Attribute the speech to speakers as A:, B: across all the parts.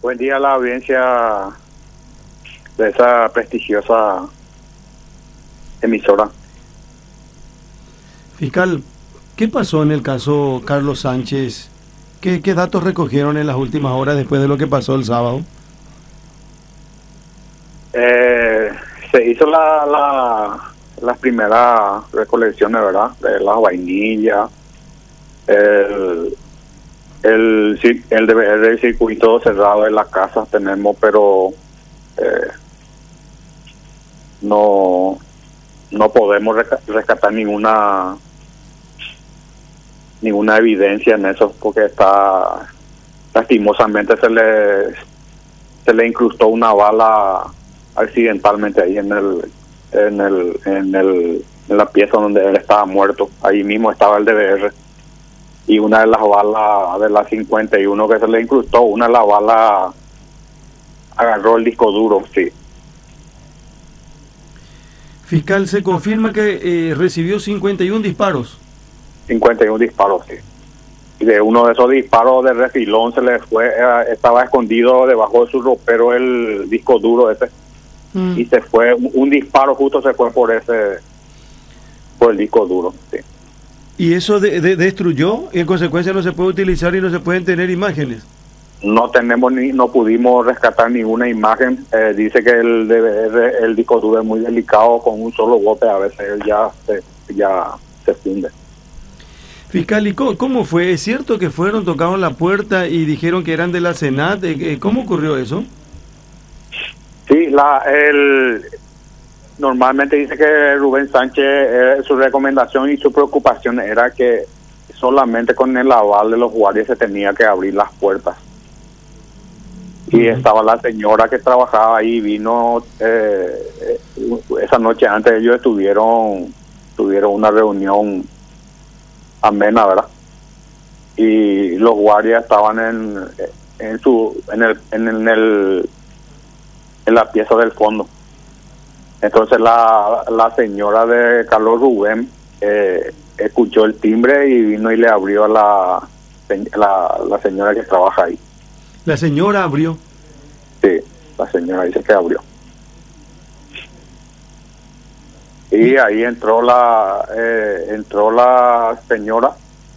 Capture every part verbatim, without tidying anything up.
A: Buen día a la audiencia de esa prestigiosa emisora.
B: Fiscal, ¿qué pasó en el caso Carlos Sánchez? ¿Qué, qué datos recogieron en las últimas horas después de lo que pasó el sábado?
A: Eh, se hizo la, la las primeras recolecciones, ¿verdad? De las vainillas, el el el deber del circuito cerrado en las casas tenemos, pero eh, no no podemos rescatar ninguna ninguna evidencia en eso, porque está lastimosamente se le se le incrustó una bala accidentalmente ahí en el en el en el en la pieza donde él estaba muerto. Ahí mismo estaba el D V R, y una de las balas de la cincuenta y uno que se le incrustó, una de las balas agarró el disco duro. Sí.
B: Fiscal, se confirma que eh, recibió cincuenta y uno disparos.
A: cincuenta y uno disparos, sí. Y de uno de esos disparos de refilón se le fue, eh, estaba escondido debajo de su ropero el disco duro ese, mm. y se fue, un, un disparo justo se fue por ese, por el disco duro, sí.
B: ¿Y eso de, de, destruyó? Y en consecuencia no se puede utilizar y no se pueden tener imágenes.
A: No tenemos ni, no pudimos rescatar ninguna imagen. Eh, dice que el D V R, el disco duro es muy delicado, con un solo golpe a veces él ya se, ya se funde.
B: Fiscal, ¿y cómo, cómo fue? ¿Es cierto que fueron, tocaron la puerta y dijeron que eran de la Senat? ¿Cómo ocurrió eso?
A: Sí, la el normalmente dice que Rubén Sánchez, eh, su recomendación y su preocupación era que solamente con el aval de los guardias se tenía que abrir las puertas. Y uh-huh. estaba la señora que trabajaba ahí, vino eh, esa noche antes, ellos tuvieron tuvieron una reunión amena, ¿verdad? Y los guardias estaban en en su en el en el, en, el, en la pieza del fondo. Entonces la, la señora de Carlos Rubén eh, escuchó el timbre y vino y le abrió a la, la, la señora que trabaja ahí.
B: ¿La señora abrió?
A: Sí, la señora dice que abrió. Y ahí entró la eh, entró la señora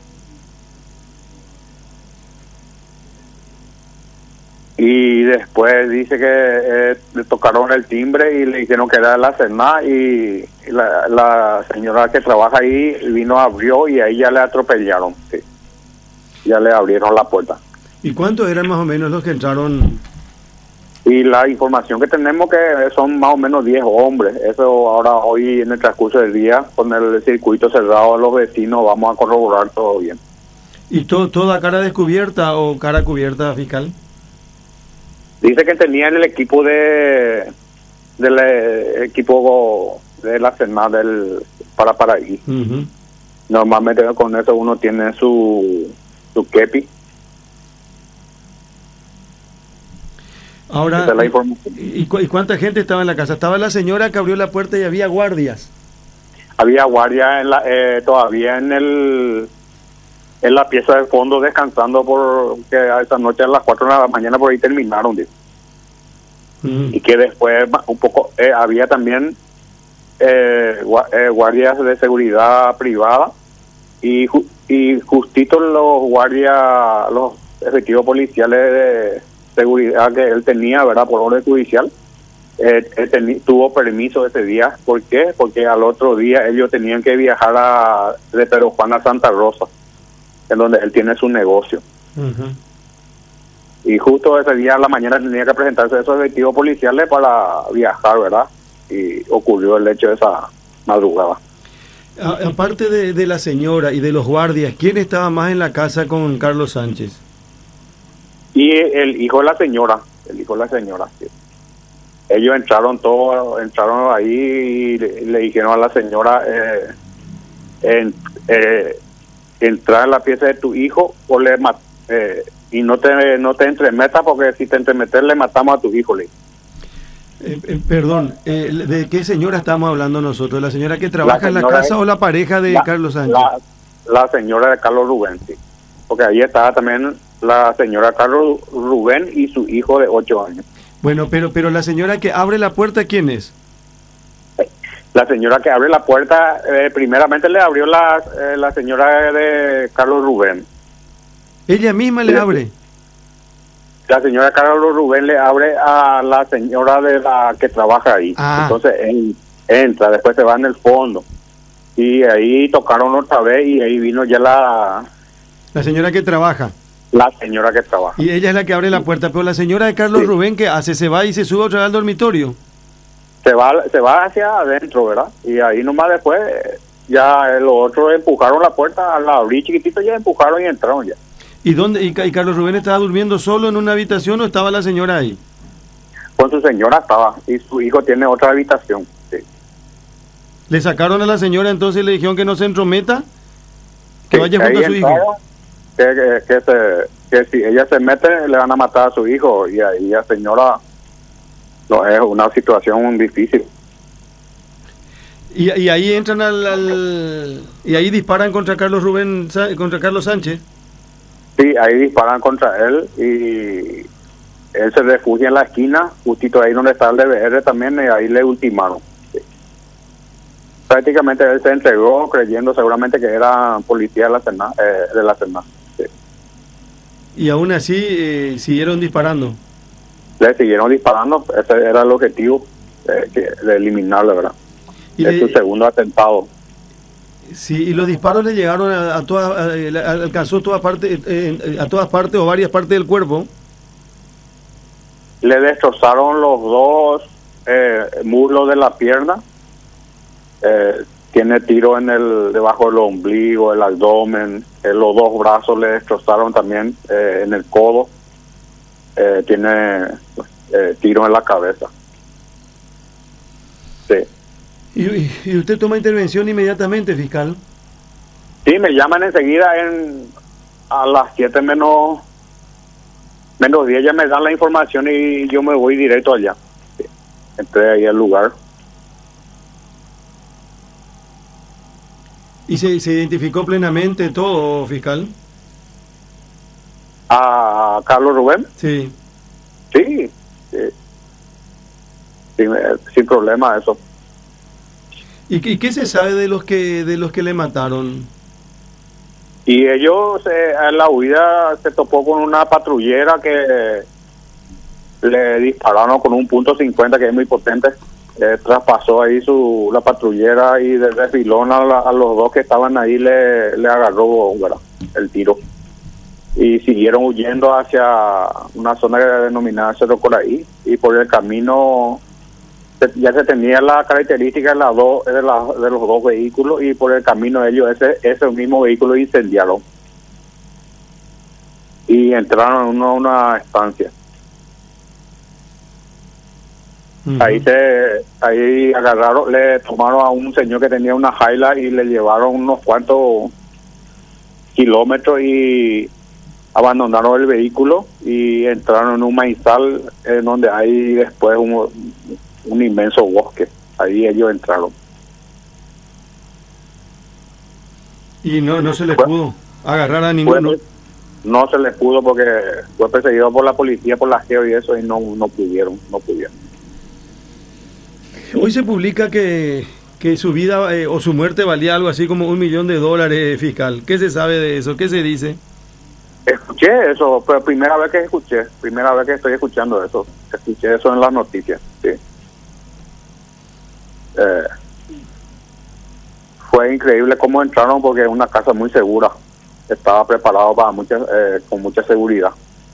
A: y después dice que eh, le tocaron el timbre y le dijeron que era la Senat, y la, la señora que trabaja ahí vino, abrió y ahí ya le atropellaron, sí. Ya le abrieron la puerta.
B: ¿Y cuántos eran más o menos los que entraron?
A: Y la información que tenemos que son más o menos diez hombres. Eso ahora hoy en el transcurso del día, con el circuito cerrado de los vecinos, vamos a corroborar todo bien.
B: ¿Y to, toda cara descubierta o cara cubierta, fiscal?
A: Dice que tenían el equipo de del eh, equipo de la Senat del para Paraí. Uh-huh. Normalmente con eso uno tiene su su kepi.
B: Ahora, ¿y, cu- ¿y cuánta gente estaba en la casa? Estaba la señora que abrió la puerta y había guardias.
A: Había guardias en la, eh, todavía en el en la pieza del fondo descansando, porque esa noche a las cuatro de la mañana por ahí terminaron. Mm. Y que después un poco eh, había también eh, guardias de seguridad privada y, ju- y justito los guardias, los efectivos policiales de seguridad que él tenía, ¿verdad? Por orden judicial, eh, él teni- tuvo permiso ese día. ¿Por qué? Porque al otro día ellos tenían que viajar a, de Pedro Juan a Santa Rosa, en donde él tiene su negocio. Uh-huh. Y justo ese día a la mañana tenía que presentarse esos efectivos policiales para viajar, ¿verdad? Y ocurrió el hecho de esa madrugada.
B: A- aparte de, de la señora y de los guardias, ¿quién estaba más en la casa con Carlos Sánchez?
A: Y el hijo de la señora, el hijo de la señora, sí. Ellos entraron todos, entraron ahí y le, le dijeron a la señora, eh, en, eh, entrar en la pieza de tu hijo o le mat- eh, y no te no te entremetas, porque si te entremetes le matamos a tu hijo. Le.
B: Eh, eh, perdón, eh, ¿de qué señora estamos hablando nosotros? ¿La señora que trabaja la en la casa es, o la pareja de
A: la,
B: Carlos Sánchez?
A: La, la señora de Carlos Rubén, sí. Porque ahí estaba también la señora Carlos Rubén y su hijo de ocho años.
B: Bueno, pero pero la señora que abre la puerta, ¿quién es?
A: La señora que abre la puerta, eh, primeramente le abrió la, eh, la señora de Carlos Rubén.
B: Ella misma le
A: Sí.
B: abre.
A: La señora Carlos Rubén le abre a la señora de la que trabaja ahí.
B: Ah.
A: Entonces él entra, después se va en el fondo. Y ahí tocaron otra vez y ahí vino ya la,
B: La señora que trabaja.
A: la señora que trabaja.
B: Y ella es la que abre la puerta, pero la señora de Carlos
A: Sí.
B: Rubén, ¿qué hace? Se va y se sube otra vez al dormitorio.
A: Se va, se va hacia adentro, ¿verdad? Y ahí nomás después ya los otros empujaron la puerta, la abrí chiquitito, ya empujaron y entraron ya.
B: ¿Y dónde? ¿Y, Ca- y Carlos Rubén estaba durmiendo solo en una habitación o estaba la señora ahí?
A: Con su señora estaba y su hijo tiene otra habitación. Sí.
B: Le sacaron a la señora, entonces le dijeron que no se entrometa, que
A: Sí,
B: vaya junto
A: ahí
B: a su hijo.
A: entraron, Que, que, que, se, que si ella se mete le van a matar a su hijo y ahí la señora no es una situación difícil.
B: Y, y ahí entran al, al- y ahí disparan contra Carlos Rubén, Sa- contra Carlos Sánchez.
A: Sí, ahí disparan contra él y él se refugia en la esquina, justito ahí donde está el D V R también, y ahí le ultimaron. Sí. Prácticamente él se entregó creyendo seguramente que era policía de la Sena, eh, de la Sena. Sí.
B: Y aún así eh, siguieron disparando.
A: Le siguieron disparando, ese era el objetivo, eh, que, de eliminarlo, ¿verdad?
B: Y,
A: Es su
B: le-
A: segundo atentado.
B: sí, y los disparos le llegaron a, a todas, a- a- alcanzó toda parte, eh, eh, a todas partes o varias partes del cuerpo.
A: Le destrozaron los dos eh, muslos de la pierna. Eh, tiene tiro en el debajo del ombligo, el abdomen. Eh, los dos brazos le destrozaron también eh, en el codo. Eh, tiene eh, tiro en la cabeza. Sí.
B: Y, y- y usted toma intervención inmediatamente, fiscal.
A: Sí, me llaman enseguida en a las siete menos menos diez, ya me dan la información y yo me voy directo allá. Sí. Entré ahí al lugar.
B: ¿Y se, se identificó plenamente todo, fiscal?
A: A Carlos Rubén,
B: Sí.
A: sí, sí. Sí, me- sin problema eso.
B: ¿Y, qué- y qué se sabe de los que de los que le mataron?
A: Y ellos eh, en la huida se topó con una patrullera que le dispararon con un punto cincuenta que es muy potente. Eh, traspasó ahí su la patrullera y de refilón a, la- a los dos que estaban ahí le, le agarró, ¿verdad?, el tiro. Y siguieron huyendo hacia una zona denominada Cerro Coraí y por el camino se- ya se tenía la característica de, las dos, de, la- de los dos vehículos y por el camino ellos ese ese mismo vehículo incendiaron y entraron en una, una estancia.
B: Ujú.
A: Ahí se ahí agarraron, le tomaron a un señor que tenía una Hilux y le llevaron unos cuantos kilómetros y abandonaron el vehículo y entraron en un maizal en donde hay después un, un inmenso bosque. Ahí ellos entraron.
B: Y no no se les
A: Bueno,
B: pudo agarrar a ninguno.
A: Bueno, no se les pudo porque fue perseguido por la policía, por la GEO y eso, y no no pudieron, no pudieron.
B: Hoy se publica que, que su vida eh, o su muerte valía algo así como un millón de dólares, fiscal. ¿Qué se sabe de eso? ¿Qué se dice?
A: Escuché eso, pero primera vez que escuché, primera vez que estoy escuchando eso. Escuché eso en las noticias, sí. Eh, fue increíble cómo entraron porque es una casa muy segura. Estaba preparado para mucha, eh, con mucha seguridad.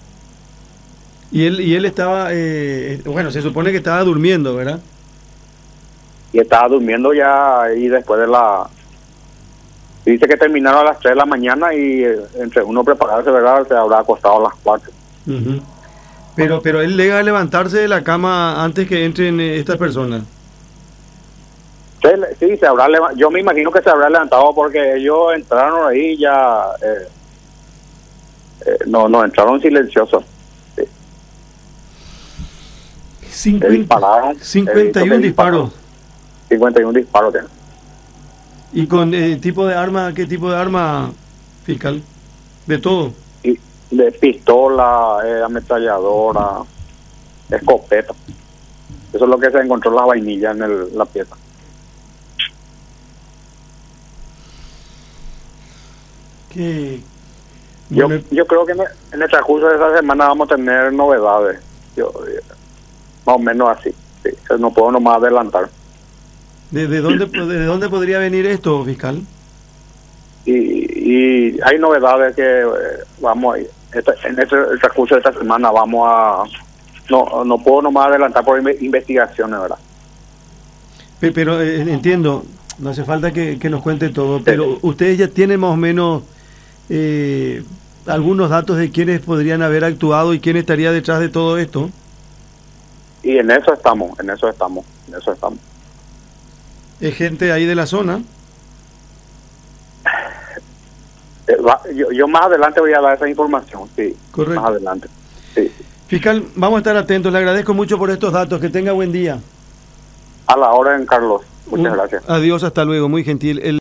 B: Y él y él estaba, eh, bueno, se supone que estaba durmiendo, ¿verdad?
A: Y estaba durmiendo ya ahí después de la... Dice que terminaron a las tres de la mañana y eh, entre uno prepararse, ¿verdad?, se habrá acostado a las cuatro.
B: Ujú. Pero pero él llega a levantarse de la cama antes que entren eh, estas personas.
A: Sí, sí, se habrá leva- yo me imagino que se habrá levantado porque ellos entraron ahí ya... Eh, eh, no, no, entraron silenciosos. Sí.
B: cincuenta,
A: dispararon,
B: cincuenta y
A: he visto
B: uno
A: que
B: disparos.
A: cincuenta y uno disparos tienen.
B: ¿Y con eh, tipo de arma? ¿Qué tipo de arma, fiscal? De todo.
A: Y, de pistola, eh, ametralladora, escopeta. Eso es lo que se encontró en las vainillas en el, la pieza.
B: Que
A: Yo,
B: bueno,
A: yo creo que en el, en el transcurso de esta semana vamos a tener novedades. Yo, eh, más o menos así. Sí, no puedo nomás adelantar.
B: ¿de, de dónde de dónde podría venir esto, fiscal?
A: Y, y hay novedades que eh, vamos a ir. Esta, en este, el transcurso de esta semana vamos a... No, no puedo nomás adelantar por inve- investigaciones, ¿verdad?
B: Pe- Pero eh, entiendo, no hace falta que, que nos cuente todo, pero ustedes ya tienen más o menos eh, algunos datos de quiénes podrían haber actuado y quién estaría detrás de todo esto.
A: Y en eso estamos, en eso estamos, en eso estamos.
B: ¿Es gente ahí de la zona?
A: Eh, va- yo, yo más adelante voy a dar esa información, sí.
B: Correcto.
A: Más adelante, sí.
B: Fiscal, vamos a estar atentos, le agradezco mucho por estos datos, que tenga buen día.
A: A la orden, Carlos. Muchas
B: Un-
A: gracias.
B: Adiós, hasta luego, muy gentil. El